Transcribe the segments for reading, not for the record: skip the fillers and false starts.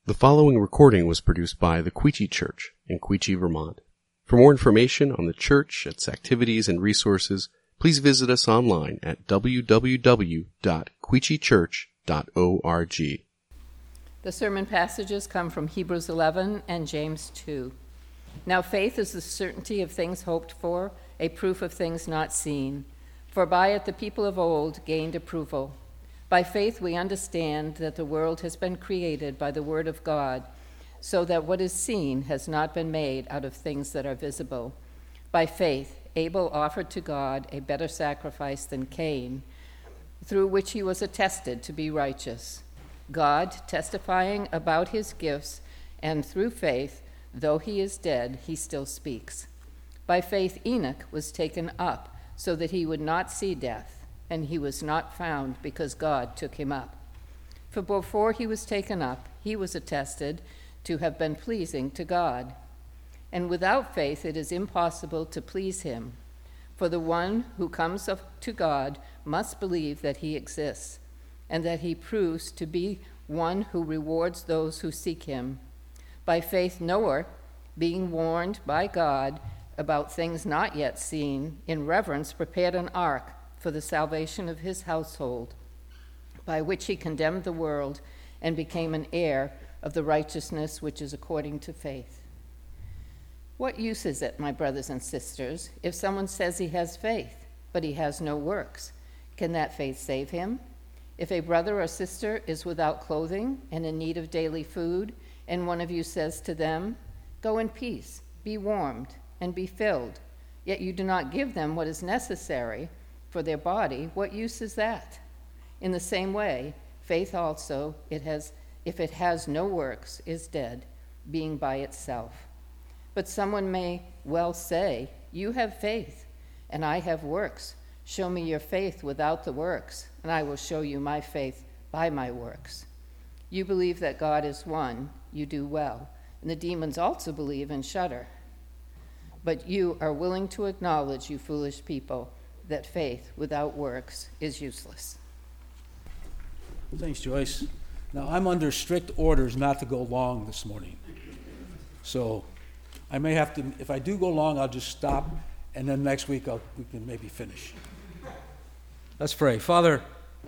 The following recording was produced by the Quechee Church in Quechee, Vermont. For more information on the church, its activities, and resources, please visit us online at www.quecheechurch.org. The sermon passages come from Hebrews 11 and James 2. Now faith is the certainty of things hoped for, a proof of things not seen. For by it the people of old gained approval. By faith we understand that the world has been created by the word of God, so that what is seen has not been made out of things that are visible. By faith Abel offered to God a better sacrifice than Cain, through which he was attested to be righteous. God testifying about his gifts, and through faith, though he is dead, he still speaks. By faith Enoch was taken up, so that he would not see death, and he was not found because God took him up. For before he was taken up, he was attested to have been pleasing to God. And without faith it is impossible to please him. For the one who comes to God must believe that he exists, and that he proves to be one who rewards those who seek him. By faith Noah, being warned by God about things not yet seen, in reverence prepared an ark for the salvation of his household, by which he condemned the world and became an heir of the righteousness which is according to faith. What use is it, my brothers and sisters, if someone says he has faith, but he has no works? Can that faith save him? If a brother or sister is without clothing and in need of daily food, and one of you says to them, "Go in peace, be warmed, and be filled," yet you do not give them what is necessary for their body, what use is that? In the same way, faith also, if it has no works, is dead, being by itself. But someone may well say, "You have faith, and I have works. Show me your faith without the works, and I will show you my faith by my works." You believe that God is one, you do well, and the demons also believe and shudder. But you are willing to acknowledge, you foolish people, that faith without works is useless. Thanks, Joyce. Now, I'm under strict orders not to go long this morning. So I may have to, if I do go long, I'll just stop, and then next week we can maybe finish. Let's pray. Father,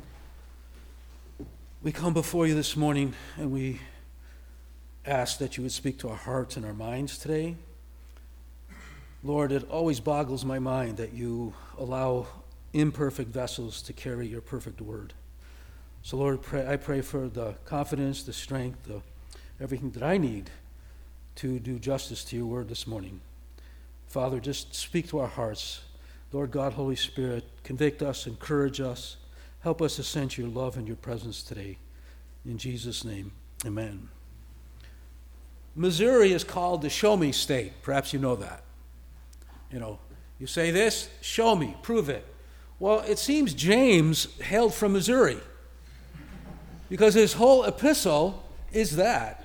we come before you this morning, and we ask that you would speak to our hearts and our minds today. Lord, it always boggles my mind that you allow imperfect vessels to carry your perfect word. So, Lord, I pray for the confidence, the strength, everything that I need to do justice to your word this morning. Father, just speak to our hearts. Lord God, Holy Spirit, convict us, encourage us. Help us to sense your love and your presence today. In Jesus' name, amen. Missouri is called the Show Me State. Perhaps you know that. You say this, show me, prove it. Well, it seems James hailed from Missouri, because his whole epistle is that.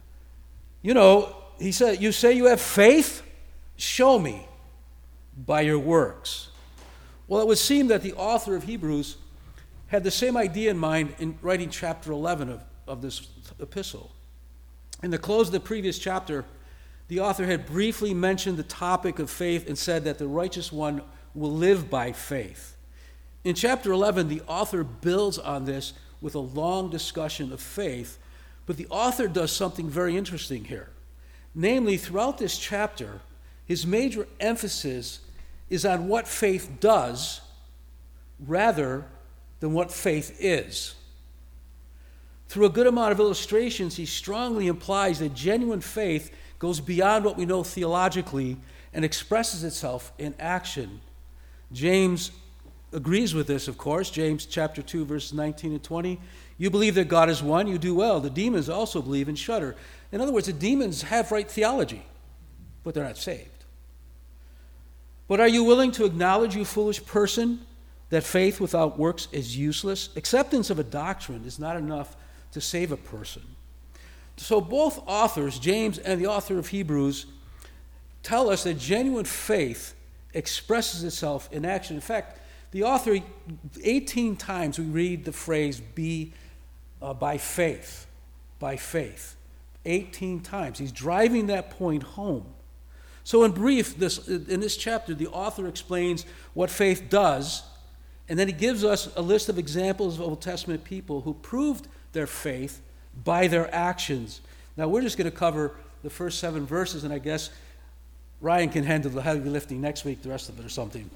He said, "You say you have faith? Show me by your works." Well, it would seem that the author of Hebrews had the same idea in mind in writing chapter 11 of this epistle. In the close of the previous chapter, the author had briefly mentioned the topic of faith and said that the righteous one will live by faith. In chapter 11, the author builds on this with a long discussion of faith, but the author does something very interesting here. Namely, throughout this chapter, his major emphasis is on what faith does rather than what faith is. Through a good amount of illustrations, he strongly implies that genuine faith goes beyond what we know theologically and expresses itself in action. James agrees with this, of course. James chapter 2, verses 19 and 20. You believe that God is one, you do well. The demons also believe and shudder. In other words, the demons have right theology, but they're not saved. But are you willing to acknowledge, you foolish person, that faith without works is useless? Acceptance of a doctrine is not enough to save a person. So both authors, James and the author of Hebrews, tell us that genuine faith expresses itself in action. In fact, the author, 18 times we read the phrase, by faith, by faith. 18 times. He's driving that point home. So in brief, in this chapter, the author explains what faith does, and then he gives us a list of examples of Old Testament people who proved their faith by their actions. Now, we're just going to cover the first 7 verses, and I guess Ryan can handle the heavy lifting next week, the rest of it or something.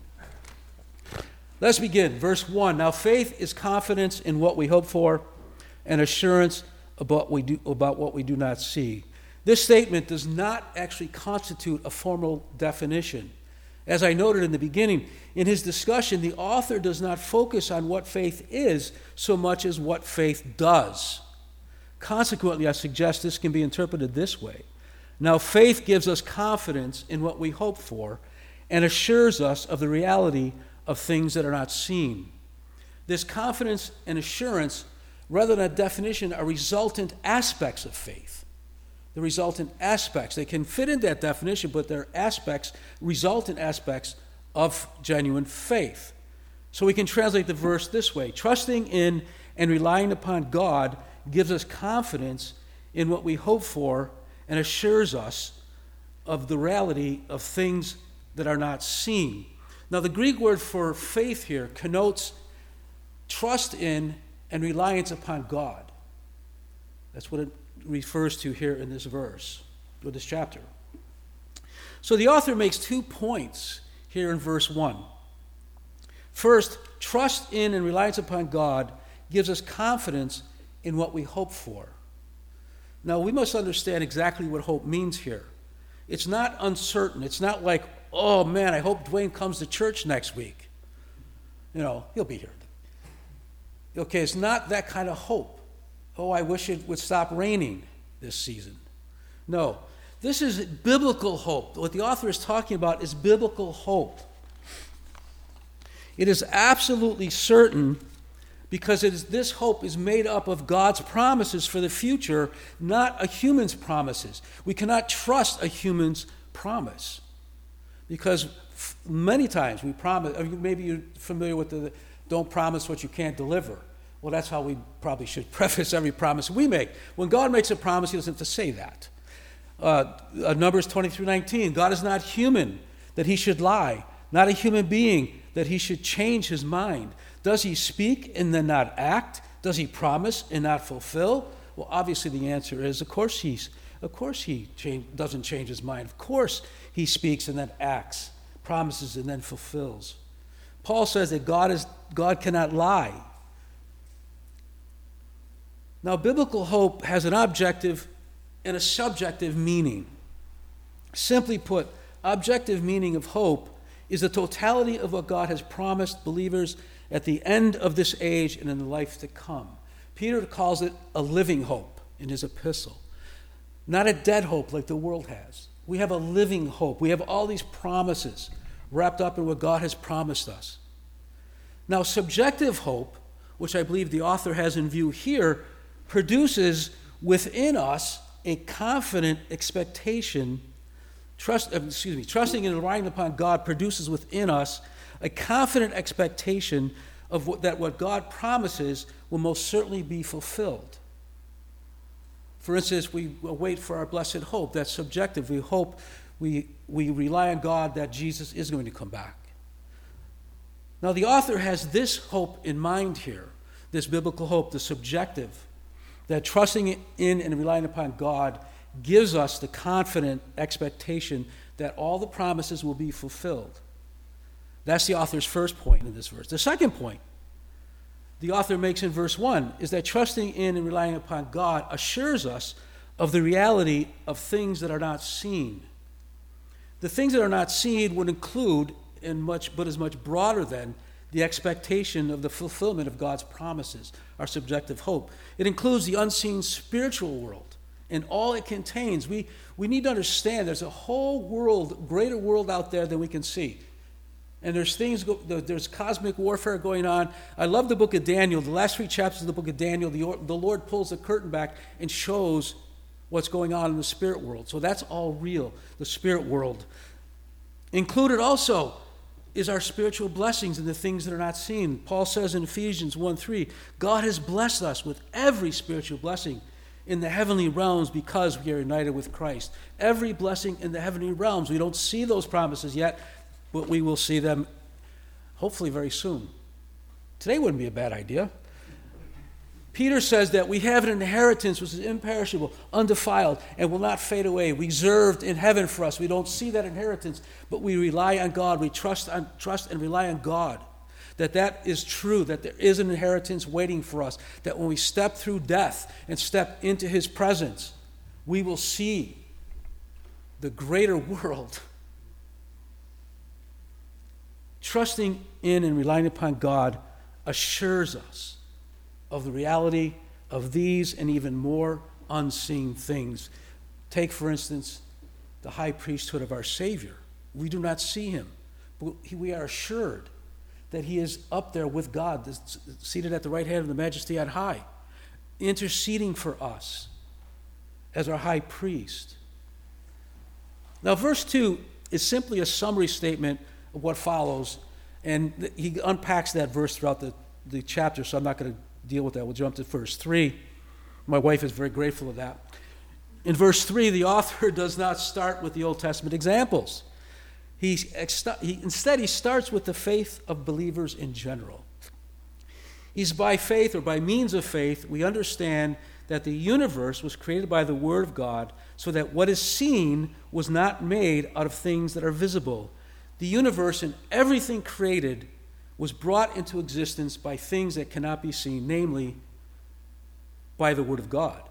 Let's begin. Verse 1. Now, faith is confidence in what we hope for and assurance about what we do not see. This statement does not actually constitute a formal definition. As I noted in the beginning, in his discussion, the author does not focus on what faith is so much as what faith does. Consequently, I suggest this can be interpreted this way. Now, faith gives us confidence in what we hope for and assures us of the reality of things that are not seen. This confidence and assurance, rather than a definition, are resultant aspects of faith. The resultant aspects. They can fit in that definition, but they're aspects, resultant aspects of genuine faith. So we can translate the verse this way. Trusting in and relying upon God gives us confidence in what we hope for and assures us of the reality of things that are not seen. Now, the Greek word for faith here connotes trust in and reliance upon God. That's what it refers to here in this verse, or this chapter. So the author makes 2 points here in verse 1. First, trust in and reliance upon God gives us confidence in what we hope for. Now, we must understand exactly what hope means here. It's not uncertain. It's not like, oh man, I hope Dwayne comes to church next week. He'll be here. Okay, it's not that kind of hope. Oh, I wish it would stop raining this season. No, this is biblical hope. What the author is talking about is biblical hope. It is absolutely certain because this hope is made up of God's promises for the future, not a human's promises. We cannot trust a human's promise because many times we promise. Maybe you're familiar with the don't promise what you can't deliver. Well, that's how we probably should preface every promise we make. When God makes a promise, he doesn't have to say that. Numbers 20-19, God is not human that he should lie, not a human being that he should change his mind. Does he speak and then not act? Does he promise and not fulfill? Well, obviously the answer is, of course he doesn't change his mind. Of course he speaks and then acts, promises and then fulfills. Paul says that God cannot lie. Now, biblical hope has an objective and a subjective meaning. Simply put, objective meaning of hope is the totality of what God has promised believers at the end of this age and in the life to come. Peter calls it a living hope in his epistle, not a dead hope like the world has. We have a living hope. We have all these promises wrapped up in what God has promised us. Now, subjective hope, which I believe the author has in view here, produces within us a confident expectation. Trusting and relying upon God produces within us a confident expectation of that what God promises will most certainly be fulfilled. For instance, we wait for our blessed hope. That's subjective. We hope, we rely on God that Jesus is going to come back. Now, the author has this hope in mind here, this biblical hope, the subjective, that trusting in and relying upon God gives us the confident expectation that all the promises will be fulfilled. That's the author's first point in this verse. The second point the author makes in verse 1 is that trusting in and relying upon God assures us of the reality of things that are not seen. The things that are not seen would include, but is much broader than, the expectation of the fulfillment of God's promises, our subjective hope. It includes the unseen spiritual world and all it contains. We need to understand there's a whole world, greater world out there than we can see. And there's cosmic warfare going on. I love the book of Daniel. The last 3 chapters of the book of Daniel, the Lord pulls the curtain back and shows what's going on in the spirit world. So that's all real, the spirit world. Included also is our spiritual blessings and the things that are not seen. Paul says in Ephesians 1:3, God has blessed us with every spiritual blessing in the heavenly realms because we are united with Christ. Every blessing in the heavenly realms. We don't see those promises yet, but we will see them hopefully very soon. Today wouldn't be a bad idea. Peter says that we have an inheritance which is imperishable, undefiled, and will not fade away, reserved in heaven for us. We don't see that inheritance, but we rely on God. We trust and rely on God. That is true, that there is an inheritance waiting for us, that when we step through death and step into his presence, we will see the greater world. Trusting in and relying upon God assures us of the reality of these and even more unseen things. Take, for instance, the high priesthood of our Savior. We do not see him, but we are assured that he is up there with God, seated at the right hand of the Majesty on high, interceding for us as our high priest. Now, verse 2 is simply a summary statement of what follows, and he unpacks that verse throughout the chapter, so I'm not going to deal with that. We'll jump to verse 3. My wife is very grateful of that. In verse 3, the author does not start with the Old Testament examples. Instead, he starts with the faith of believers in general. He's by faith, or by means of faith, we understand that the universe was created by the Word of God, so that what is seen was not made out of things that are visible. The universe and everything created was brought into existence by things that cannot be seen, namely by the Word of God.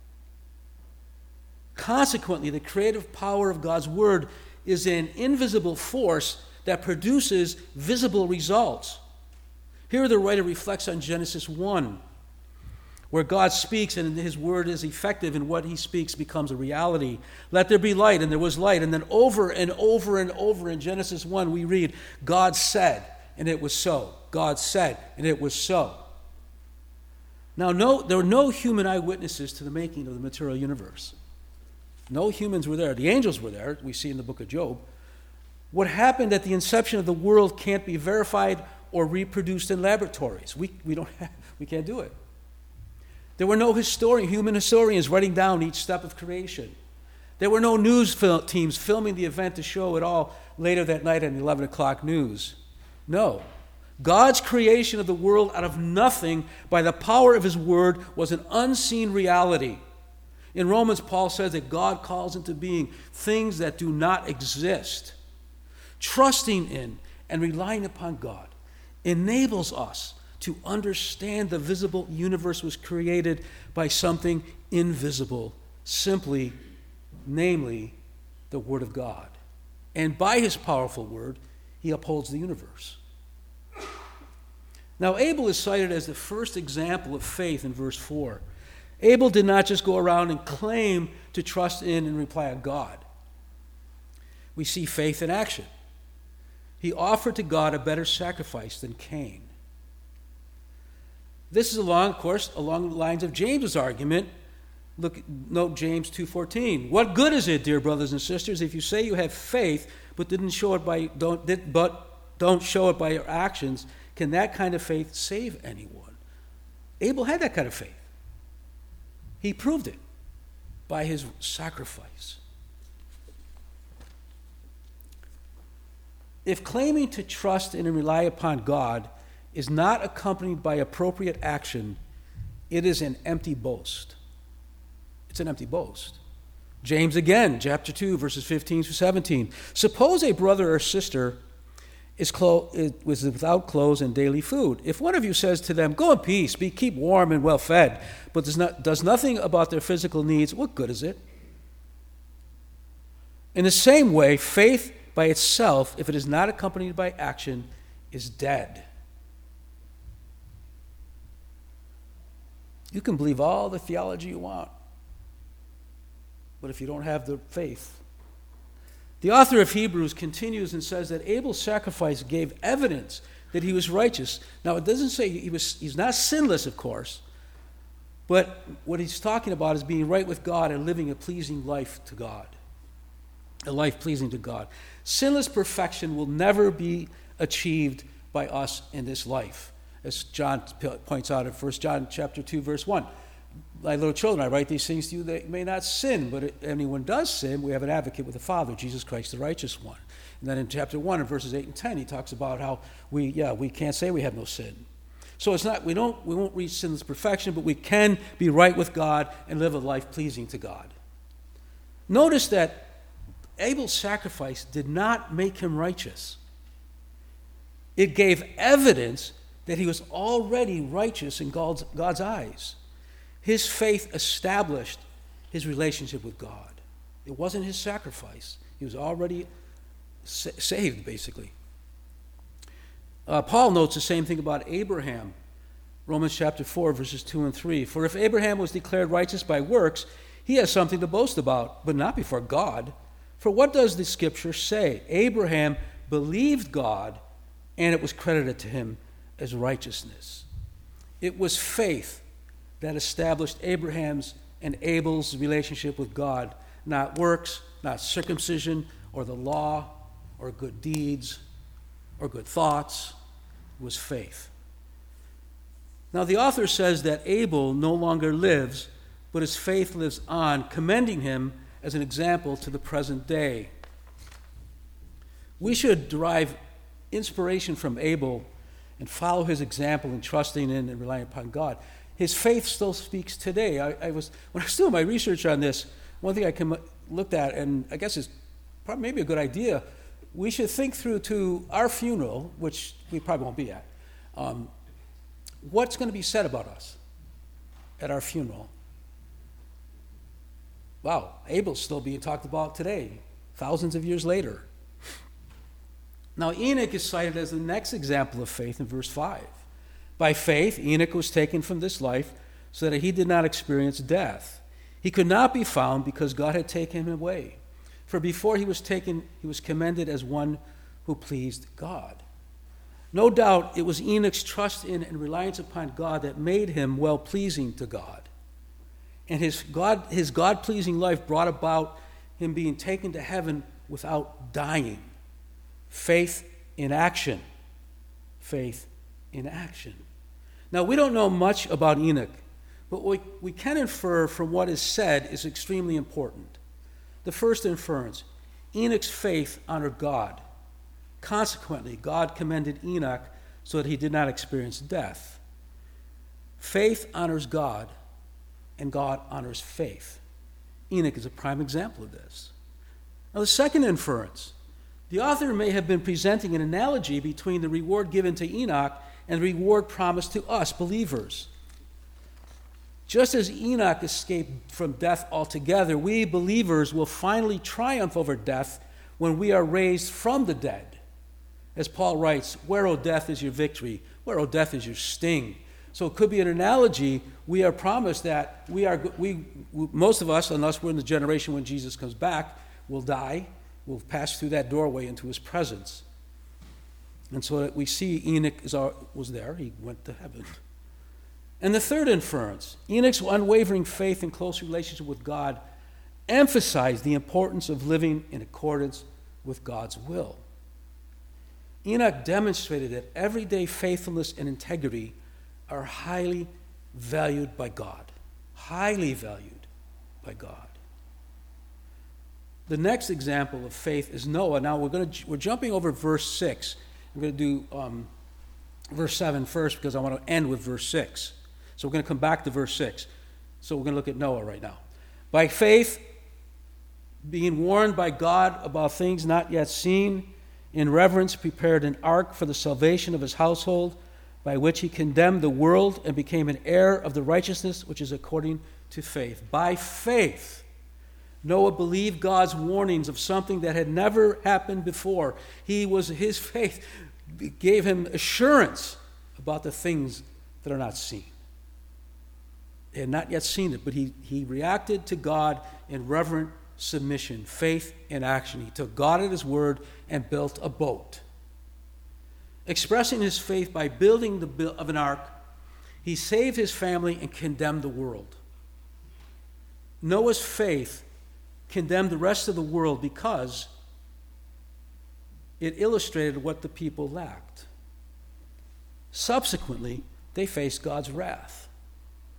Consequently, the creative power of God's Word is an invisible force that produces visible results. Here the writer reflects on Genesis 1, where God speaks and his word is effective, and what he speaks becomes a reality. Let there be light, and there was light. And then over and over and over in Genesis 1 we read, God said, and it was so. God said, and it was so. Now, there were no human eyewitnesses to the making of the material universe. No humans were there. The angels were there, we see in the book of Job. What happened at the inception of the world can't be verified or reproduced in laboratories. We can't do it. There were no human historians writing down each step of creation. There were no news teams filming the event to show it all later that night on the 11 o'clock news. No. God's creation of the world out of nothing by the power of his word was an unseen reality. In Romans, Paul says that God calls into being things that do not exist. Trusting in and relying upon God enables us to understand the visible universe was created by something invisible, simply, namely, the Word of God. And by his powerful word, he upholds the universe. Now, Abel is cited as the first example of faith in verse 4. Abel did not just go around and claim to trust in and rely on God. We see faith in action. He offered to God a better sacrifice than Cain. This is along the lines of James's argument. Note James 2:14. What good is it, dear brothers and sisters, if you say you have faith but don't show it by your actions? Can that kind of faith save anyone? Abel had that kind of faith. He proved it by his sacrifice. If claiming to trust in and rely upon God is not accompanied by appropriate action, it is an empty boast. It's an empty boast. James again, chapter 2, verses 15 through 17. Suppose a brother or sister is without clothes and daily food. If one of you says to them, go in peace, keep warm and well fed, but does nothing about their physical needs, what good is it? In the same way, faith by itself, if it is not accompanied by action, is dead. You can believe all the theology you want, but if you don't have the faith. The author of Hebrews continues and says that Abel's sacrifice gave evidence that he was righteous. Now, it doesn't say he's not sinless, of course, but what he's talking about is being right with God and living a pleasing life to God, a life pleasing to God. Sinless perfection will never be achieved by us in this life, as John points out in 1 John chapter 2, verse 1. my little children, I write these things to you that you may not sin, but if anyone does sin, we have an advocate with the Father, Jesus Christ, the righteous one. And then in chapter 1, in verses 8 and 10, he talks about how we can't say we have no sin. So it's not, we won't reach sinless perfection, but we can be right with God and live a life pleasing to God. Notice that Abel's sacrifice did not make him righteous. It gave evidence that he was already righteous in God's eyes. His faith established his relationship with God. It wasn't his sacrifice. He was already saved, basically. Paul notes the same thing about Abraham. Romans chapter 4, verses 2 and 3. For if Abraham was declared righteous by works, he has something to boast about, but not before God. For what does the Scripture say? Abraham believed God, and it was credited to him as righteousness. It was faith that established Abraham's and Abel's relationship with God, not works, not circumcision, or the law, or good deeds, or good thoughts. It was faith. Now, the author says that Abel no longer lives, but his faith lives on, commending him as an example to the present day. We should derive inspiration from Abel and follow his example in trusting in and relying upon God. His faith still speaks today. When I was doing my research on this, one thing I looked at, and I guess is probably maybe a good idea, we should think through to our funeral, which we probably won't be at, what's going to be said about us at our funeral. Wow, Abel's still being talked about today, thousands of years later. Now, Enoch is cited as the next example of faith in verse 5. By faith, Enoch was taken from this life so that he did not experience death. He could not be found because God had taken him away. For before he was taken, he was commended as one who pleased God. No doubt it was Enoch's trust in and reliance upon God that made him well-pleasing to God. And his God-pleasing life brought about him being taken to heaven without dying. Faith in action. Faith in action. Now, we don't know much about Enoch, but what we can infer from what is said is extremely important. The first inference, Enoch's faith honored God. Consequently, God commended Enoch so that he did not experience death. Faith honors God, and God honors faith. Enoch is a prime example of this. Now, the second inference, the author may have been presenting an analogy between the reward given to Enoch and the reward promised to us, believers. Just as Enoch escaped from death altogether, we believers will finally triumph over death when we are raised from the dead. As Paul writes, where, O death, is your victory? Where, O death, is your sting? So it could be an analogy. We are promised that most of us, unless we're in the generation when Jesus comes back, will die. We'll pass through that doorway into his presence. And so that we see Enoch was there. He went to heaven. And the third inference, Enoch's unwavering faith and close relationship with God emphasized the importance of living in accordance with God's will. Enoch demonstrated that everyday faithfulness and integrity are highly valued by God. Highly valued by God. The next example of faith is Noah. Now we're jumping over verse 6. I'm going to do verse 7 first because I want to end with verse 6. So we're going to come back to verse 6. So we're going to look at Noah right now. By faith, being warned by God about things not yet seen, in reverence prepared an ark for the salvation of his household, by which he condemned the world and became an heir of the righteousness which is according to faith. By faith, Noah believed God's warnings of something that had never happened before. His faith gave him assurance about the things that are not seen. They had not yet seen it, but he reacted to God in reverent submission, faith in action. He took God at his word and built a boat. Expressing his faith by building of an ark, he saved his family and condemned the world. Noah's faith condemned the rest of the world because it illustrated what the people lacked. Subsequently, they faced God's wrath.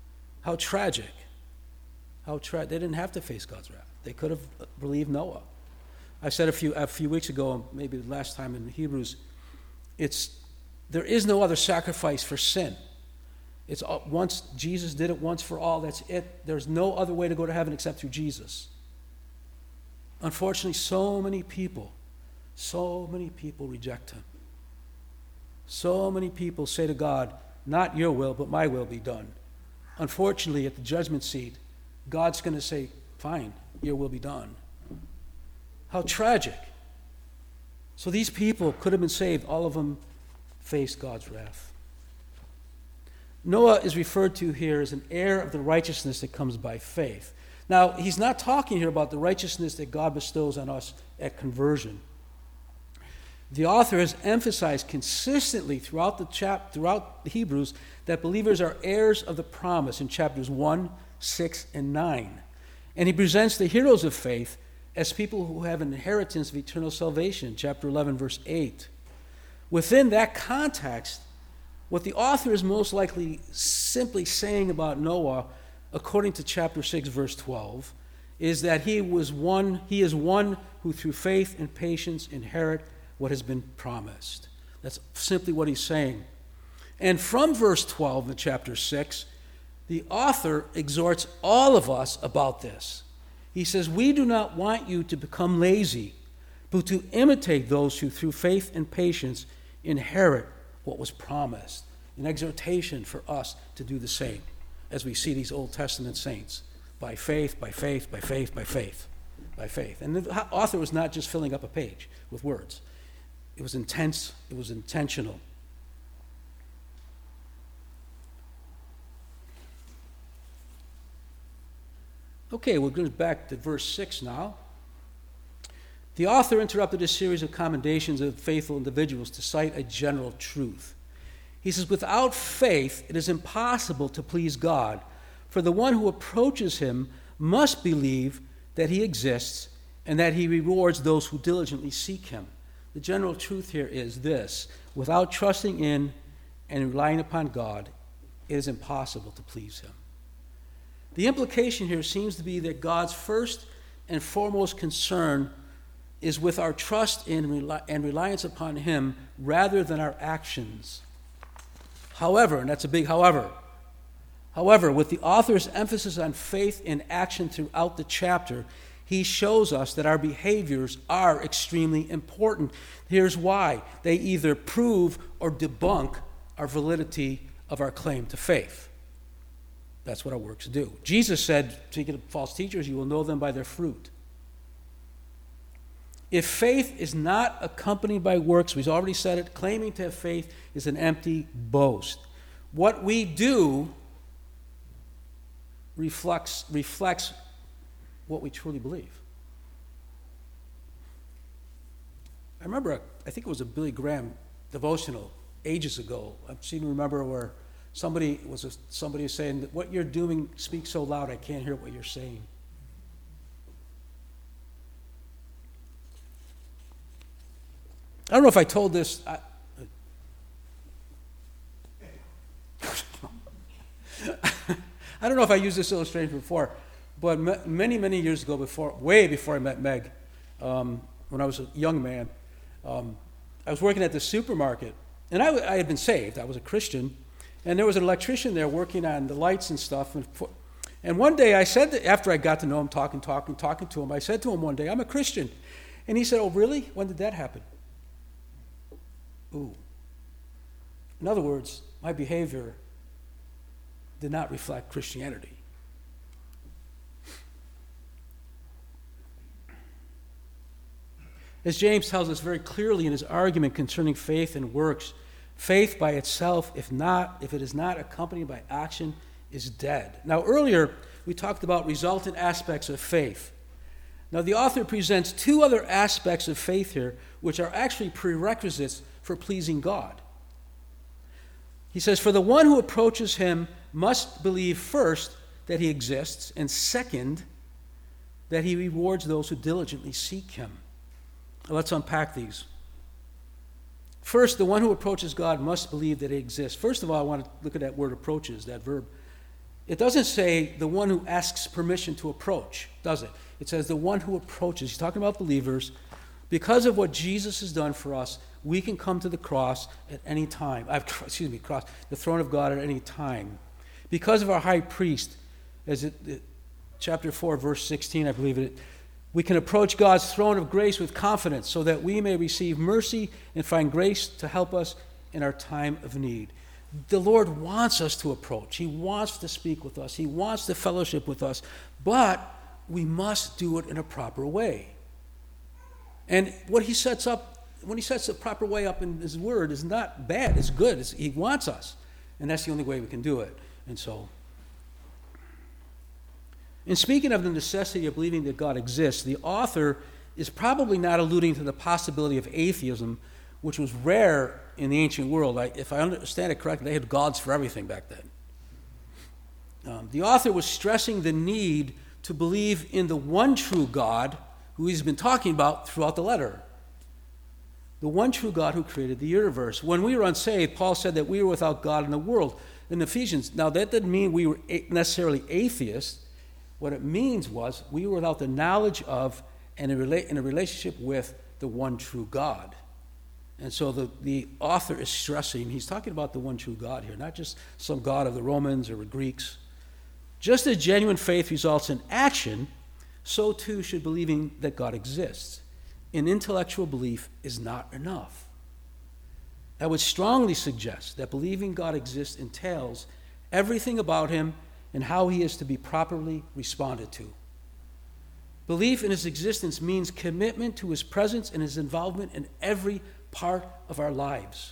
How tragic. They didn't have to face God's wrath. They could have believed Noah. I said a few weeks ago, maybe the last time in Hebrews, there is no other sacrifice for sin. It's once Jesus did it once for all, that's it. There's no other way to go to heaven except through Jesus. Unfortunately, so many people reject him. So many people say to God, not your will, but my will be done. Unfortunately, at the judgment seat, God's going to say, fine, your will be done. How tragic. So these people could have been saved. All of them faced God's wrath. Noah is referred to here as an heir of the righteousness that comes by faith. Now, he's not talking here about the righteousness that God bestows on us at conversion. The author has emphasized consistently throughout the Hebrews that believers are heirs of the promise in chapters 1, 6, and 9. And he presents the heroes of faith as people who have an inheritance of eternal salvation, chapter 11, verse 8. Within that context, what the author is most likely simply saying about Noah, according to chapter 6, verse 12, is that he is one who through faith and patience inherit what has been promised. That's simply what he's saying. And from verse 12 in chapter 6, the author exhorts all of us about this. He says, we do not want you to become lazy, but to imitate those who through faith and patience inherit what was promised. An exhortation for us to do the same as we see these Old Testament saints. By faith, by faith, by faith, by faith, by faith. And the author was not just filling up a page with words. It was intense, it was intentional. Okay, we'll go back to verse 6 now. The author interrupted a series of commendations of faithful individuals to cite a general truth. He says, without faith, it is impossible to please God, for the one who approaches him must believe that he exists and that he rewards those who diligently seek him. The general truth here is this: without trusting in and relying upon God, it is impossible to please him. The implication here seems to be that God's first and foremost concern is with our trust in and reliance upon him rather than our actions. However, and that's a big however, with the author's emphasis on faith in action throughout the chapter, he shows us that our behaviors are extremely important. Here's why. They either prove or debunk our validity of our claim to faith. That's what our works do. Jesus said, speaking of false teachers, you will know them by their fruit. If faith is not accompanied by works, we've already said it, claiming to have faith is an empty boast. What we do reflects what we truly believe. I remember, I think it was a Billy Graham devotional ages ago. I seem to remember where somebody was saying that what you're doing speaks so loud I can't hear what you're saying. I don't know if I told this. I don't know if I used this illustration before, but many years ago, way before I met Meg, when I was a young man, I was working at the supermarket, and I had been saved. I was a Christian, and there was an electrician there working on the lights and stuff. And one day I said, after I got to know him, talking to him, I said to him one day, I'm a Christian. And he said, oh, really? When did that happen? Ooh. In other words, my behavior did not reflect Christianity. As James tells us very clearly in his argument concerning faith and works, faith by itself, if it is not accompanied by action, is dead. Now, earlier we talked about resultant aspects of faith. Now, the author presents two other aspects of faith here, which are actually prerequisites for pleasing God. He says, for the one who approaches him must believe first that he exists, and second, that he rewards those who diligently seek him. Now, let's unpack these. First, the one who approaches God must believe that he exists. First of all, I want to look at that word approaches, that verb. It doesn't say the one who asks permission to approach, does it? It says the one who approaches. He's talking about believers. Because of what Jesus has done for us, we can come to the cross at any time. The throne of God at any time. Because of our high priest, chapter 4, verse 16, I believe it, we can approach God's throne of grace with confidence so that we may receive mercy and find grace to help us in our time of need. The Lord wants us to approach. He wants to speak with us. He wants to fellowship with us. But we must do it in a proper way. And what he sets up, when he sets the proper way up in his word, is not bad. It's good. He wants us. And that's the only way we can do it. And so, in speaking of the necessity of believing that God exists, the author is probably not alluding to the possibility of atheism, which was rare in the ancient world. If I understand it correctly, they had gods for everything back then. The author was stressing the need to believe in the one true God who he's been talking about throughout the letter. The one true God who created the universe. When we were unsaved, Paul said that we were without God in the world. In Ephesians, now that didn't mean we were necessarily atheists. What it means was we were without the knowledge of and in a relationship with the one true God. And so the author is stressing, he's talking about the one true God here, not just some God of the Romans or the Greeks. Just as genuine faith results in action, so too should believing that God exists. An intellectual belief is not enough. I would strongly suggest that believing God exists entails everything about him and how he is to be properly responded to. Belief in his existence means commitment to his presence and his involvement in every part of our lives.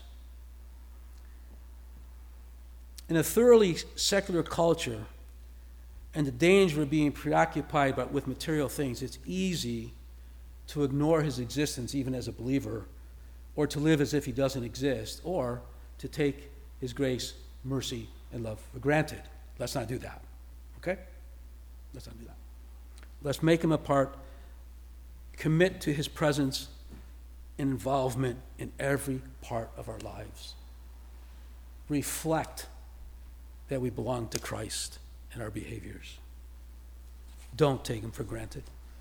In a thoroughly secular culture and the danger of being preoccupied with material things, it's easy to ignore his existence even as a believer, or to live as if he doesn't exist, or to take his grace, mercy, and love for granted. Let's not do that, okay? Let's not do that. Let's make him a part, commit to his presence and involvement in every part of our lives. Reflect that we belong to Christ in our behaviors. Don't take him for granted.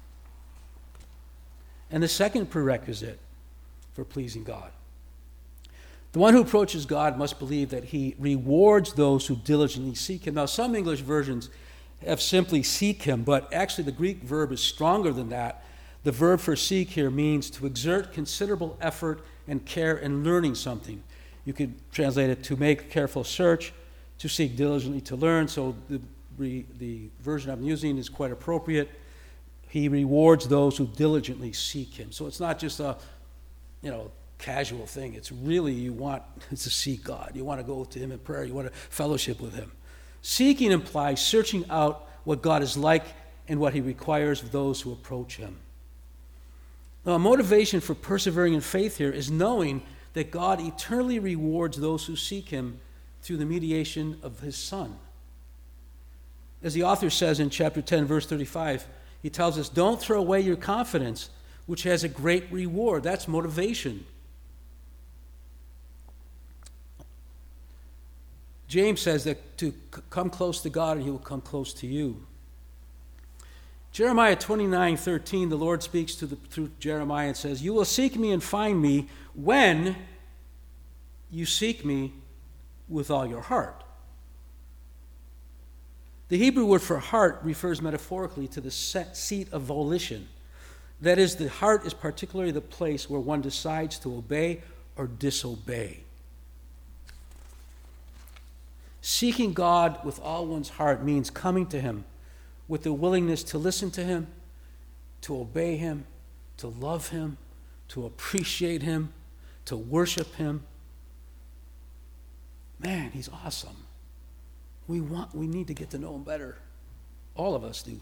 And the second prerequisite for pleasing God. The one who approaches God must believe that he rewards those who diligently seek him. Now, some English versions have simply seek him, but actually the Greek verb is stronger than that. The verb for seek here means to exert considerable effort and care in learning something. You could translate it to make careful search, to seek diligently to learn. So the version I'm using is quite appropriate. He rewards those who diligently seek him. So it's not just a, casual thing. It's really you want to seek God. You want to go to him in prayer. You want to fellowship with him. Seeking implies searching out what God is like and what he requires of those who approach him. Now, a motivation for persevering in faith here is knowing that God eternally rewards those who seek him through the mediation of his Son. As the author says in chapter 10, verse 35, he tells us, don't throw away your confidence, which has a great reward. That's motivation. James says that to come close to God and he will come close to you. Jeremiah 29:13, the Lord speaks through Jeremiah and says, you will seek me and find me when you seek me with all your heart. The Hebrew word for heart refers metaphorically to the seat of volition. That is, the heart is particularly the place where one decides to obey or disobey. Seeking God with all one's heart means coming to him with the willingness to listen to him, to obey him, to love him, to appreciate him, to worship him. Man, he's awesome. We need to get to know him better. All of us do.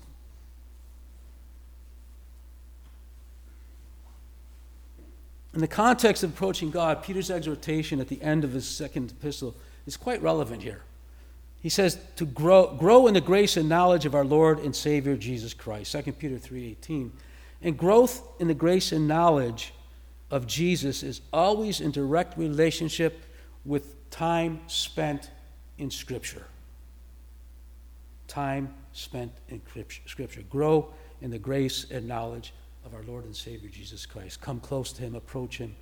In the context of approaching God, Peter's exhortation at the end of his second epistle is quite relevant here. He says to grow in the grace and knowledge of our Lord and Savior Jesus Christ, 2 Peter 3:18. And growth in the grace and knowledge of Jesus is always in direct relationship with time spent in Scripture. time spent in Scripture. Grow in the grace and knowledge of our Lord and Savior Jesus Christ. Come close to him, approach him.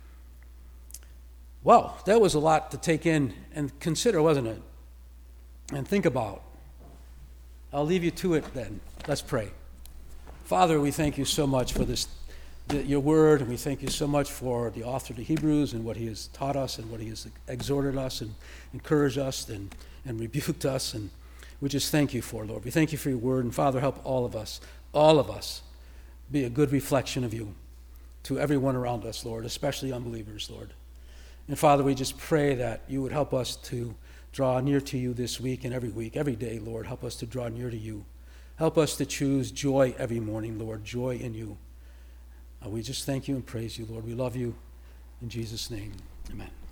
Well, that was a lot to take in and consider, wasn't it? And think about. I'll leave you to it then. Let's pray. Father, we thank you so much for your word, and we thank you so much for the author of the Hebrews and what he has taught us and what he has exhorted us and encouraged us and rebuked us. And we just thank you for, Lord. We thank you for your word. And Father, help all of us, be a good reflection of you to everyone around us, Lord, especially unbelievers, Lord. And Father, we just pray that you would help us to draw near to you this week, every day, Lord. Help us to draw near to you. Help us to choose joy every morning, Lord, joy in you. We just thank you and praise you, Lord. We love you. In Jesus' name, amen.